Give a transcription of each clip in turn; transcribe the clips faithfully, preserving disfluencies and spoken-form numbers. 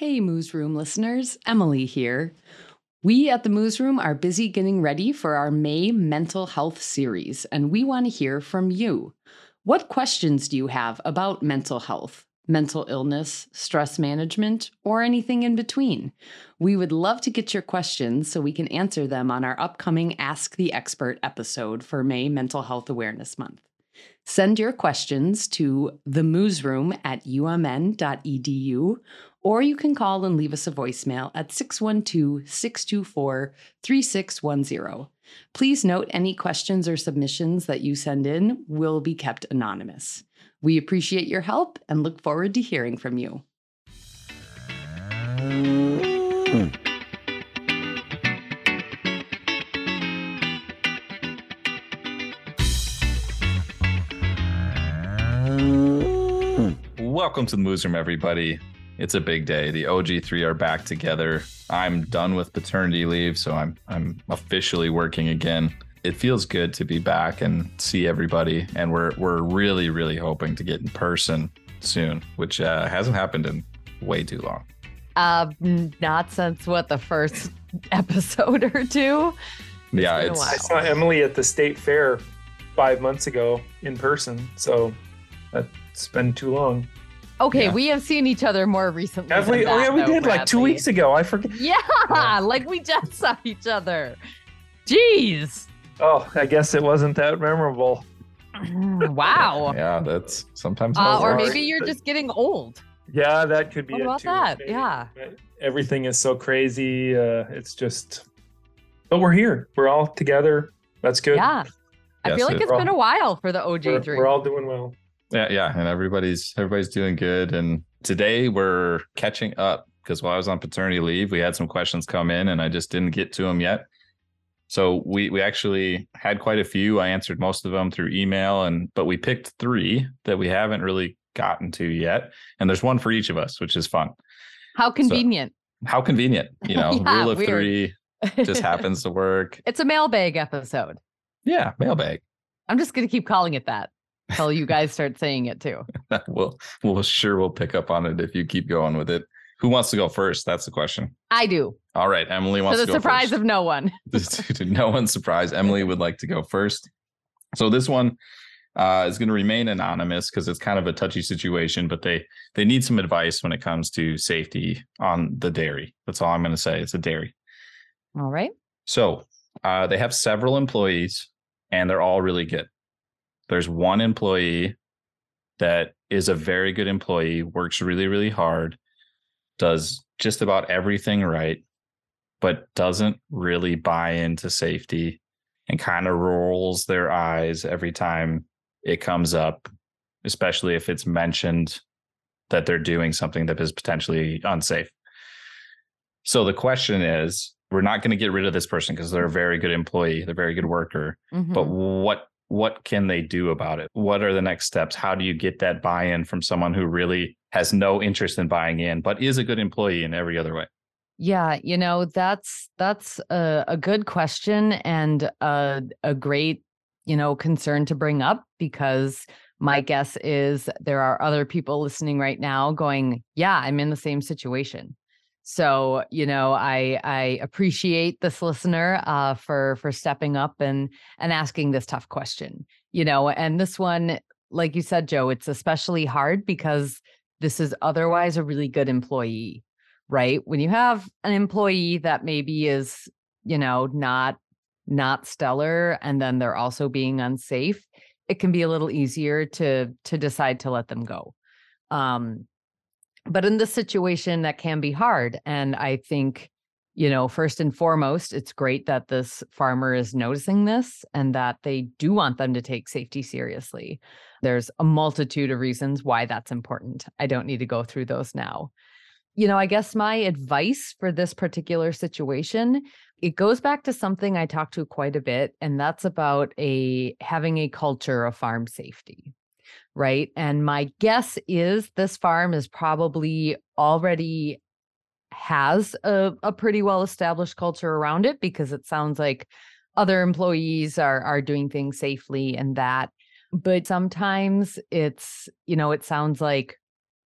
Hey, Moose Room listeners, Emily here. We at the Moose Room are busy getting ready for our May Mental Health series, and we want to hear from you. What questions do you have about mental health, mental illness, stress management, or anything in between? We would love to get your questions so we can answer them on our upcoming Ask the Expert episode for May Mental Health Awareness Month. Send your questions to themoosroom at u m n dot e d u, or you can call and leave us a voicemail at six one two, six two four, three six one zero. Please note any questions or submissions that you send in will be kept anonymous. We appreciate your help and look forward to hearing from you. Hmm. Welcome to the Moose Room, everybody. It's a big day. The O G three are back together. I'm done with paternity leave, so I'm I'm officially working again. It feels good to be back and see everybody, and we're we're really really hoping to get in person soon, which uh, hasn't happened in way too long. Uh, not since what the first episode or two. It's yeah, it's. I saw Emily at the state fair five months ago in person, so that's been too long. Okay, yeah. we have seen each other more recently. Have we? That, oh yeah, we though, did Bradley. like two weeks ago. I forget. Yeah, yeah, like we just saw each other. Jeez. Oh, I guess it wasn't that memorable. Wow. Yeah, that's sometimes. Uh, or sorry. maybe you're just getting old. Yeah, that could be What it about too. that? Maybe. Yeah. Everything is so crazy. Uh, it's just, but we're here. We're all together. That's good. Yeah. I Yes, feel like it- it's been a while for the O J We're, three. we're all doing well. Yeah, yeah, and everybody's everybody's doing good. And today we're catching up because while I was on paternity leave, we had some questions come in, and I just didn't get to them yet. So we we actually had quite a few. I answered most of them through email, and but we picked three that we haven't really gotten to yet. And there's one for each of us, which is fun. How convenient. So, how convenient, you know, Yeah, rule of weird. three just happens to work. It's a mailbag episode. Yeah, mailbag. I'm just going to keep calling it that until you guys start saying it too. we'll we'll sure we'll pick up on it if you keep going with it. Who wants to go first? That's the question. I do. All right, Emily wants To to the go surprise first. of no one. To no one's surprise, Emily would like to go first. So this one uh, is going to remain anonymous because it's kind of a touchy situation, but they they need some advice when it comes to safety on the dairy. That's all I'm going to say. It's a dairy. All right. So uh, they have several employees, and they're all really good. There's one employee that is a very good employee, works really, really hard, does just about everything right, but doesn't really buy into safety and kind of rolls their eyes every time it comes up, especially if it's mentioned that they're doing something that is potentially unsafe. So the question is, we're not going to get rid of this person because they're a very good employee, they're a very good worker, Mhm. but what what can they do about it? What are the next steps? How do you get that buy-in from someone who really has no interest in buying in, but is a good employee in every other way? Yeah, you know, that's that's a, a good question and a, a great, you know, concern to bring up, because my guess is there are other people listening right now going, yeah, I'm in the same situation. So, you know, I I appreciate this listener uh, for for stepping up and and asking this tough question. You know, and this one, like you said, Joe, it's especially hard because this is otherwise a really good employee, right? When you have an employee that maybe is, you know, not not stellar, and then they're also being unsafe, it can be a little easier to to decide to let them go. Um, But in this situation, that can be hard. And I think, you know, first and foremost, it's great that this farmer is noticing this and that they do want them to take safety seriously. There's a multitude of reasons why that's important. I don't need to go through those now. You know, I guess my advice for this particular situation, it goes back to something I talk to quite a bit, and that's about a having a culture of farm safety. Right. And my guess is this farm is probably already has a, a pretty well established culture around it, because it sounds like other employees are are doing things safely and that. But sometimes it's, you know, it sounds like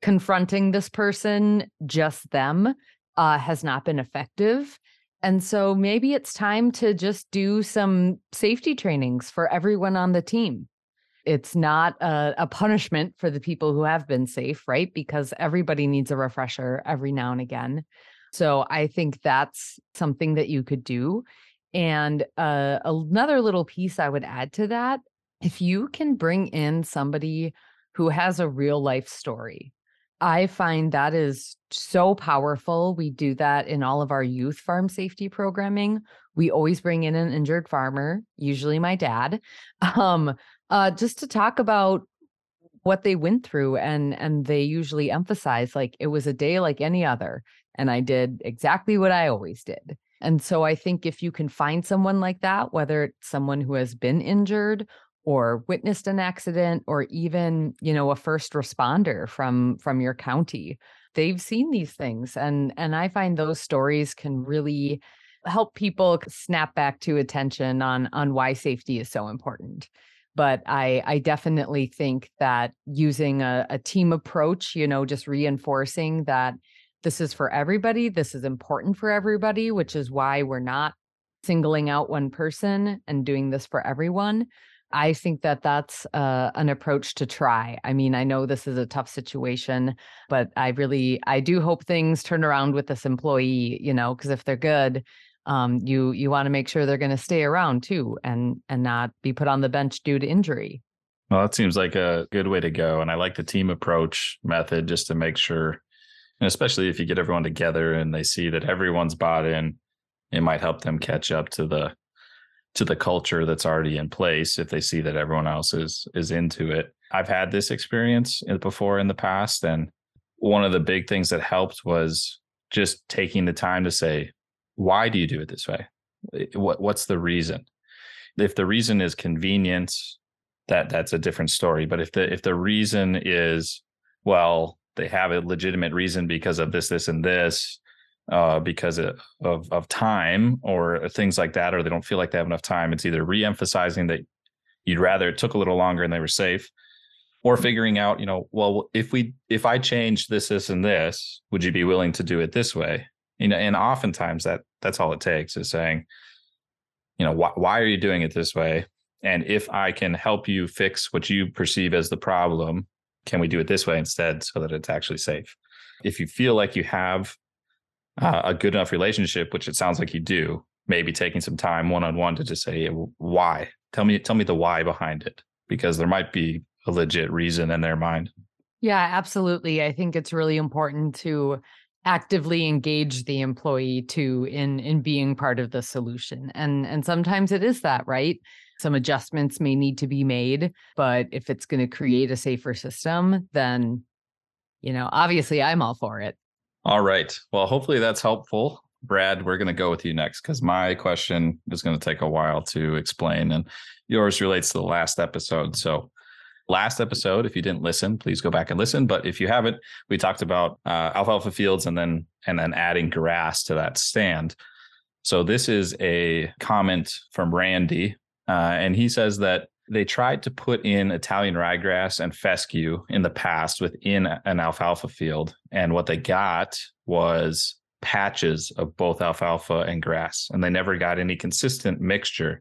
confronting this person, just them, uh, has not been effective. And so maybe it's time to just do some safety trainings for everyone on the team. It's not a, a punishment for the people who have been safe, right? Because everybody needs a refresher every now and again. So I think that's something that you could do. And uh, another little piece I would add to that, if you can bring in somebody who has a real life story, I find that is so powerful. We do that in all of our youth farm safety programming. We always bring in an injured farmer, usually my dad, um, uh, just to talk about what they went through. And, and they usually emphasize, like, it was a day like any other, and I did exactly what I always did. And so I think if you can find someone like that, whether it's someone who has been injured or witnessed an accident, or even, you know, a first responder from from your county, they've seen these things. And and I find those stories can really help people snap back to attention on on why safety is so important. But I I definitely think that using a, a team approach, you know, just reinforcing that this is for everybody, this is important for everybody, which is why we're not singling out one person and doing this for everyone. I think that that's uh, an approach to try. I mean, I know this is a tough situation, but I really, I do hope things turn around with this employee, you know, because if they're good, um, you you want to make sure they're going to stay around too, and and not be put on the bench due to injury. Well, that seems like a good way to go. And I like the team approach method, just to make sure, and especially if you get everyone together and they see that everyone's bought in, it might help them catch up to the to the culture that's already in place if they see that everyone else is is into it. I've had this experience before in the past, and one of the big things that helped was just taking the time to say, why do you do it this way? What what's the reason? If the reason is convenience, that that's a different story. But if the if the reason is, well, they have a legitimate reason because of this, this, and this, uh, because of, of of time or things like that, or they don't feel like they have enough time, it's either re-emphasizing that you'd rather it took a little longer and they were safe, or figuring out, you know, well, if we if I changed this, this, and this, would you be willing to do it this way? You know, and oftentimes that that's all it takes is saying, you know, why why are you doing it this way? And if I can help you fix what you perceive as the problem, can we do it this way instead so that it's actually safe? If you feel like you have uh, a good enough relationship, which it sounds like you do, maybe taking some time one-on-one to just say, why? Tell me, tell me the why behind it, because there might be a legit reason in their mind. Yeah, absolutely. I think it's really important to actively engage the employee too in in being part of the solution. And and sometimes it is that, right? Some adjustments may need to be made, but if it's going to create a safer system, then, you know, obviously I'm all for it. All right. Well, hopefully that's helpful. Brad, we're going to go with you next because my question is going to take a while to explain, and yours relates to the last episode. So last episode, if you didn't listen, please go back and listen. But if you haven't, we talked about uh, alfalfa fields and then and then adding grass to that stand. So this is a comment from Randy, uh, and he says that they tried to put in Italian ryegrass and fescue in the past within an alfalfa field, and what they got was patches of both alfalfa and grass, and they never got any consistent mixture.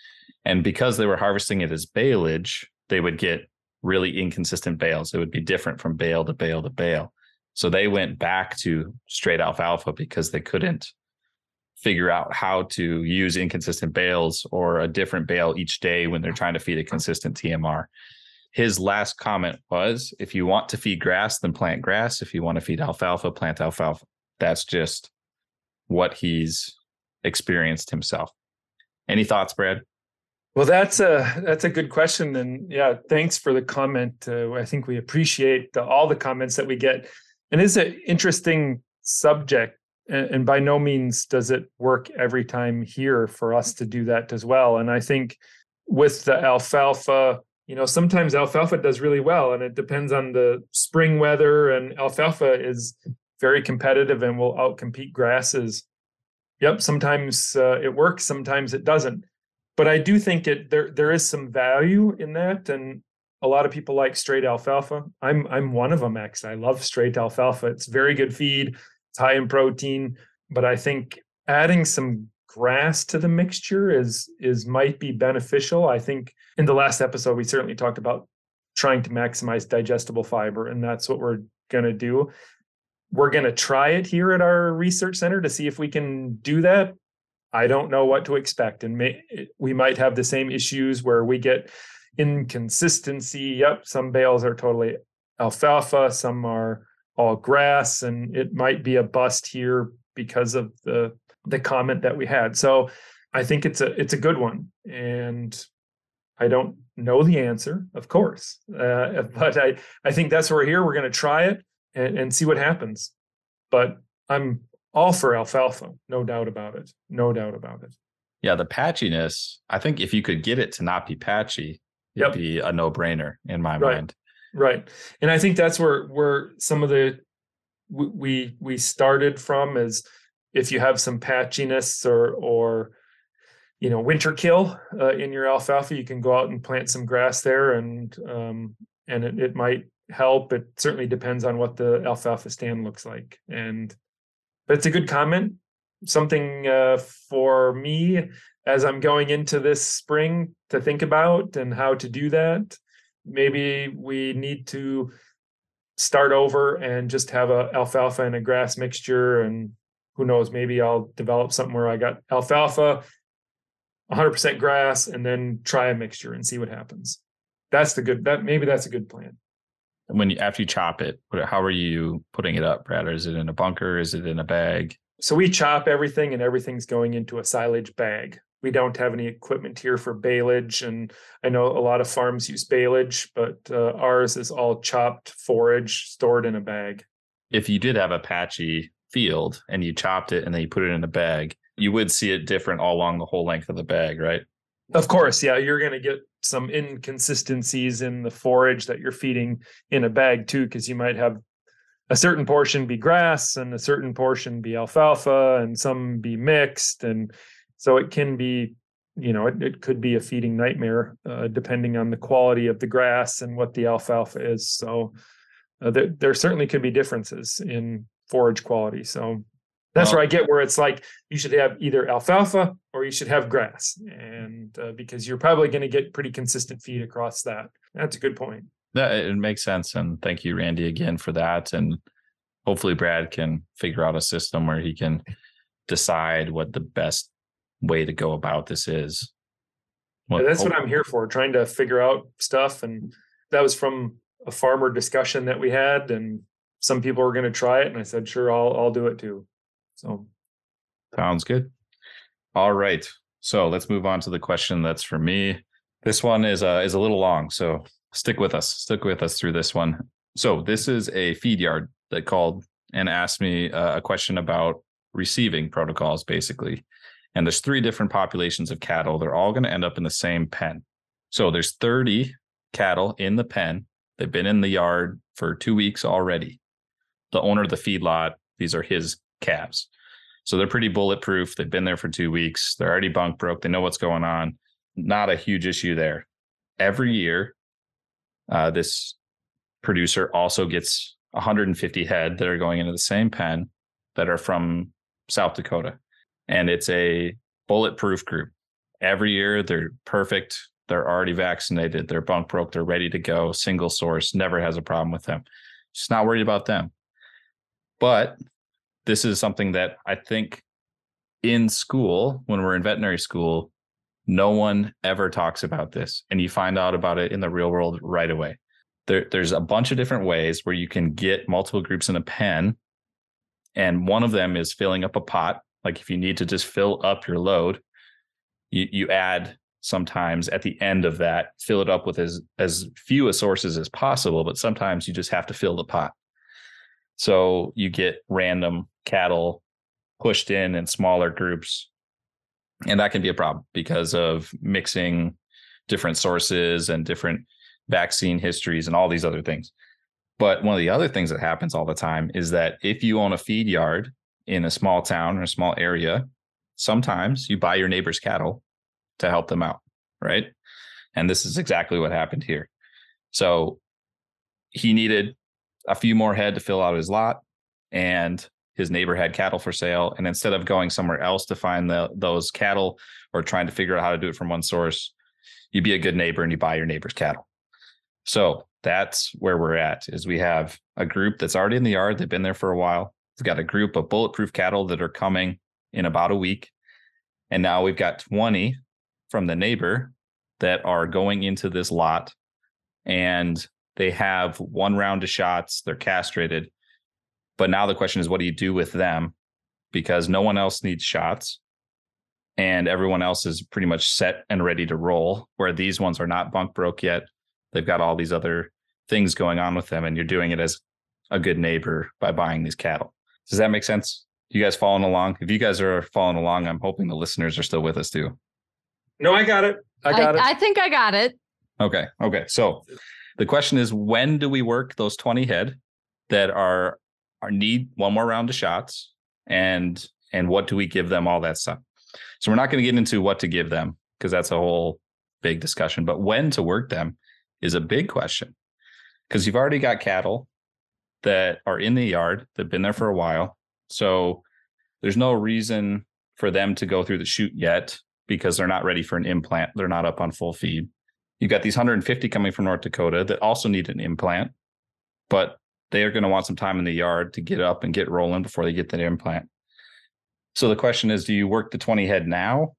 And because they were harvesting it as baleage, they would get really inconsistent bales. It would be different from bale to bale to bale. So they went back to straight alfalfa because they couldn't figure out how to use inconsistent bales or a different bale each day when they're trying to feed a consistent T M R. His last comment was, if you want to feed grass, then plant grass. If you want to feed alfalfa, plant alfalfa. That's just what he's experienced himself. Any thoughts, Brad? Well, that's a that's a good question, and yeah, thanks for the comment. Uh, I think we appreciate the, all the comments that we get, and it's an interesting subject. And, and by no means does it work every time here for us to do that as well. And I think with the alfalfa, you know, sometimes alfalfa does really well, and it depends on the spring weather. And alfalfa is very competitive and will outcompete grasses. Yep, sometimes uh, it works, sometimes it doesn't. But I do think it there there is some value in that, and a lot of people like straight alfalfa. I'm I'm one of them, actually. I love straight alfalfa. It's very good feed. It's high in protein, but I think adding some grass to the mixture is is might be beneficial. I think in the last episode we certainly talked about trying to maximize digestible fiber, and that's what we're going to do. We're going to try it here at our research center to see if we can do that. I don't know what to expect, and may, we might have the same issues where we get inconsistency. Yep, some bales are totally alfalfa, some are all grass, and it might be a bust here because of the the comment that we had. So I think it's a it's a good one, and I don't know the answer, of course, uh, but I I think that's why we're here. We're going to try it and, and see what happens. But I'm all for alfalfa, no doubt about it. No doubt about it. Yeah, the patchiness, I think if you could get it to not be patchy, it'd yep. be a no-brainer in my right. mind. Right. And I think that's where where some of the we we started from is if you have some patchiness or or you know winter kill uh, in your alfalfa, you can go out and plant some grass there, and um, and it, it might help. It certainly depends on what the alfalfa stand looks like. And but it's a good comment. Something uh, for me as I'm going into this spring to think about and how to do that. Maybe we need to start over and just have a alfalfa and a grass mixture, and who knows, maybe I'll develop something where I got alfalfa, one hundred percent grass, and then try a mixture and see what happens. That's the good, that maybe that's a good plan. When you, after you chop it, how are you putting it up, Brad? Or is it in a bunker? Is it in a bag? So we chop everything, and everything's going into a silage bag. We don't have any equipment here for baleage, and I know a lot of farms use baleage, but uh, ours is all chopped forage stored in a bag. If you did have a patchy field and you chopped it and then you put it in a bag, you would see it different all along the whole length of the bag, right? Of course, yeah. You're going to get some inconsistencies in the forage that you're feeding in a bag too, because you might have a certain portion be grass and a certain portion be alfalfa and some be mixed. And so it can be, you know, it, it could be a feeding nightmare uh, depending on the quality of the grass and what the alfalfa is. So uh, there, there certainly could be differences in forage quality. So that's well, where I get where it's like you should have either alfalfa or you should have grass, and uh, because you're probably going to get pretty consistent feed across that. That's a good point. Yeah, it makes sense. And thank you, Randy, again for that. And hopefully Brad can figure out a system where he can decide what the best way to go about this is. What, yeah, that's what I'm here for, trying to figure out stuff. And that was from a farmer discussion that we had, and some people were going to try it, and I said, sure, I'll I'll do it too. So sounds good. All right. So let's move on to the question that's for me. This one is uh, is a little long, so stick with us. Stick with us through this one. So this is a feed yard that called and asked me uh, a question about receiving protocols, basically. And there's three different populations of cattle. They're all going to end up in the same pen. So there's thirty cattle in the pen. They've been in the yard for two weeks already. The owner of the feedlot, these are his calves. So they're pretty bulletproof. They've been there for two weeks. They're already bunk broke. They know what's going on. Not a huge issue there. Every year, uh, this producer also gets one hundred fifty head that are going into the same pen that are from South Dakota. And it's a bulletproof group. Every year, they're perfect. They're already vaccinated. They're bunk broke. They're ready to go. Single source. Never has a problem with them. Just not worried about them. But this is something that I think in school, when we're in veterinary school, no one ever talks about this. And you find out about it in the real world right away. There, there's a bunch of different ways where you can get multiple groups in a pen. And one of them is filling up a pot. Like if you need to just fill up your load, you, you add sometimes at the end of that, fill it up with as, as few as sources as possible. But sometimes you just have to fill the pot. So you get random cattle pushed in in smaller groups. And that can be a problem because of mixing different sources and different vaccine histories and all these other things. But one of the other things that happens all the time is that if you own a feed yard in a small town or a small area, sometimes you buy your neighbor's cattle to help them out, right? And this is exactly what happened here. So he needed a few more head to fill out his lot, and his neighbor had cattle for sale. And instead of going somewhere else to find the, those cattle or trying to figure out how to do it from one source, you be a good neighbor and you buy your neighbor's cattle. So that's where we're at, is we have a group that's already in the yard. They've been there for a while. We've got a group of bulletproof cattle that are coming in about a week. And now we've got twenty from the neighbor that are going into this lot, and they have one round of shots. They're castrated. But now the question is, what do you do with them? Because no one else needs shots and everyone else is pretty much set and ready to roll, where these ones are not bunk broke yet. They've got all these other things going on with them, and you're doing it as a good neighbor by buying these cattle. Does that make sense? You guys following along? If you guys are following along, I'm hoping the listeners are still with us too. No, I got it. I got I, it. I think I got it. Okay. Okay. So the question is, when do we work those twenty head that are, are need one more round of shots, and and what do we give them, all that stuff? So we're not going to get into what to give them, because that's a whole big discussion. But when to work them is a big question, because you've already got cattle that are in the yard that have been there for a while. So there's no reason for them to go through the chute yet, because they're not ready for an implant. They're not up on full feed. You've got these one hundred fifty coming from North Dakota that also need an implant, but they are going to want some time in the yard to get up and get rolling before they get that implant. So the question is, do you work the twenty head now,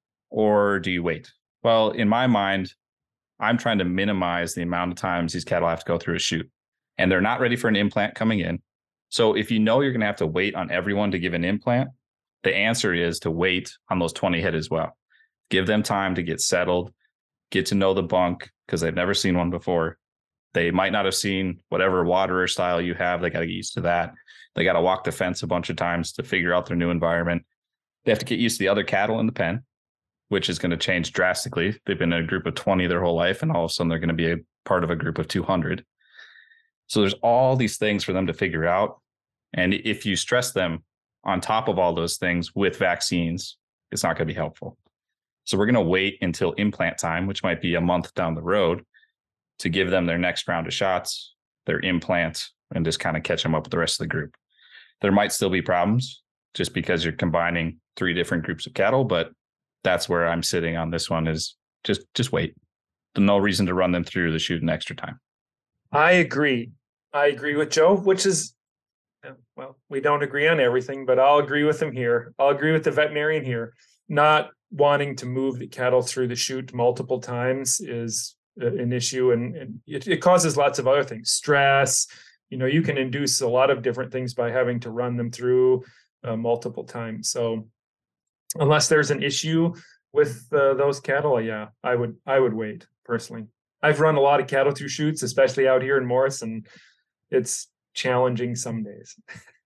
or do you wait? Well, in my mind, I'm trying to minimize the amount of times these cattle have to go through a chute, and they're not ready for an implant coming in. So if you know you're going to have to wait on everyone to give an implant, the answer is to wait on those twenty head as well. Give them time to get settled, get to know the bunk, because they've never seen one before. They might not have seen whatever waterer style you have. They got to get used to that. They got to walk the fence a bunch of times to figure out their new environment. They have to get used to the other cattle in the pen, which is going to change drastically. They've been in a group of twenty their whole life, and all of a sudden they're going to be a part of a group of two hundred. So there's all these things for them to figure out. And if you stress them on top of all those things with vaccines, it's not going to be helpful. So we're going to wait until implant time, which might be a month down the road, to give them their next round of shots, their implant, and just kind of catch them up with the rest of the group. There might still be problems just because you're combining three different groups of cattle, but that's where I'm sitting on this one, is just just wait. There's no reason to run them through the chute an extra time. I agree. I agree with Joe, which is, well, we don't agree on everything, but I'll agree with him here. I'll agree with the veterinarian here. Not wanting to move the cattle through the chute multiple times is an issue, and, and it, it causes lots of other things. Stress, you know, you can induce a lot of different things by having to run them through uh, multiple times. So unless there's an issue with uh, those cattle, yeah, I would I would wait personally. I've run a lot of cattle through chutes, especially out here in Morris, and it's challenging some days.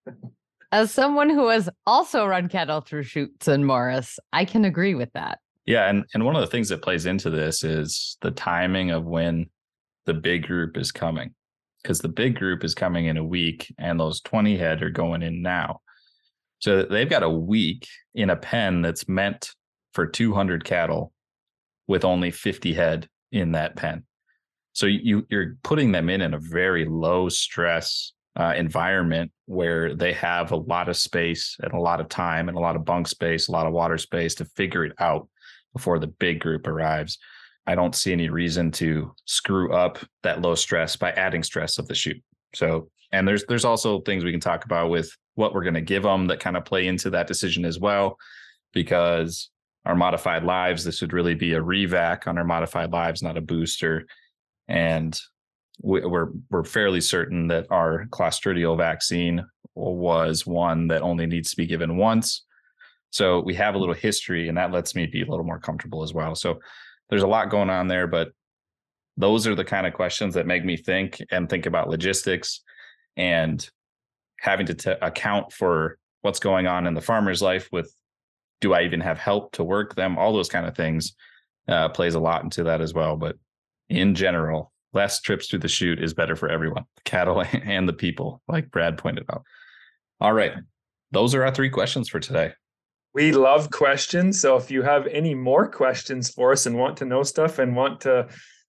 As someone who has also run cattle through chutes in Morris, I can agree with that. Yeah, and, and one of the things that plays into this is the timing of when the big group is coming, because the big group is coming in a week and those twenty head are going in now. So they've got a week in a pen that's meant for two hundred cattle with only fifty head in that pen. So you, you're putting them in in a very low stress uh, environment where they have a lot of space and a lot of time and a lot of bunk space, a lot of water space to figure it out before the big group arrives. I don't see any reason to screw up that low stress by adding stress of the chute. So, and there's there's also things we can talk about with what we're going to give them that kind of play into that decision as well, because our modified lives, this would really be a revac on our modified lives, not a booster. And we're we're fairly certain that our Clostridial vaccine was one that only needs to be given once. So we have a little history, and that lets me be a little more comfortable as well. So there's a lot going on there, but those are the kind of questions that make me think and think about logistics and having to t- account for what's going on in the farmer's life with, do I even have help to work them? All those kind of things uh, plays a lot into that as well. But in general, less trips through the chute is better for everyone, the cattle and the people, like Brad pointed out. All right. Those are our three questions for today. We love questions. So if you have any more questions for us and want to know stuff and want to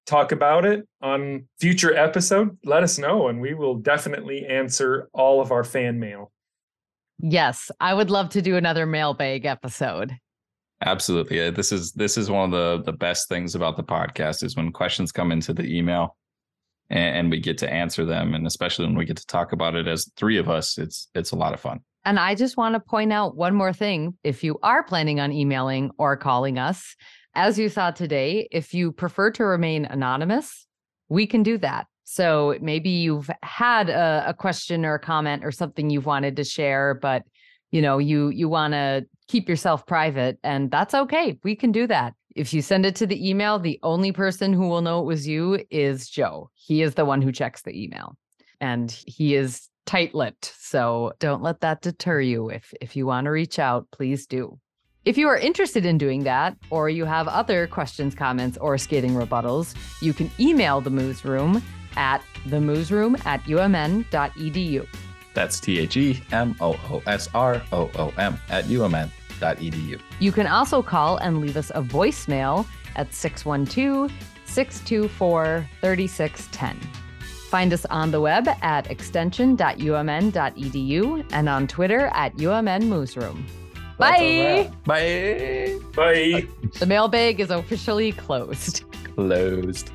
talk about it on future episode, let us know and we will definitely answer all of our fan mail. Yes, I would love to do another mailbag episode. Absolutely. Yeah, This is this is one of the, the best things about the podcast is when questions come into the email and, and we get to answer them. And especially when we get to talk about it as three of us, it's it's a lot of fun. And I just want to point out one more thing. If you are planning on emailing or calling us, as you saw today, if you prefer to remain anonymous, we can do that. So maybe you've had a, a question or a comment or something you've wanted to share, but you know, you you want to keep yourself private, and that's okay. We can do that. If you send it to the email, the only person who will know it was you is Joe. He is the one who checks the email, and he is tight-lipped. So don't let that deter you. If if you want to reach out, please do. If you are interested in doing that, or you have other questions, comments, or scathing rebuttals, you can email the Moose Room at themoosroom at u m n dot e d u. That's T H E M O O S R O O M at U M N dot E D U. You can also call and leave us a voicemail at six one two, six two four, three six one zero. Find us on the web at extension dot u m n dot e d u and on Twitter at U M N Moosroom. Bye. Bye. Bye. The mailbag is officially closed. Closed.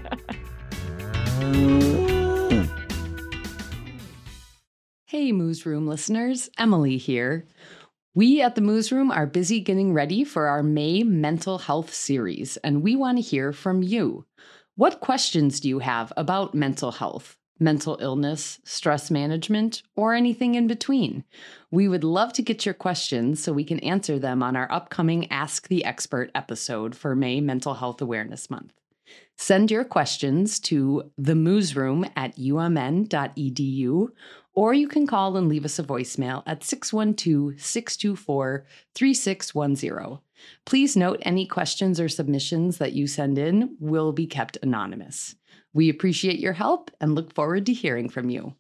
Hey, Moose Room listeners, Emily here. We at the Moose Room are busy getting ready for our May Mental Health series, and we want to hear from you. What questions do you have about mental health, mental illness, stress management, or anything in between? We would love to get your questions so we can answer them on our upcoming Ask the Expert episode for May Mental Health Awareness Month. Send your questions to themoosroom at u m n dot e d u, or you can call and leave us a voicemail at six one two, six two four, three six one zero. Please note any questions or submissions that you send in will be kept anonymous. We appreciate your help and look forward to hearing from you.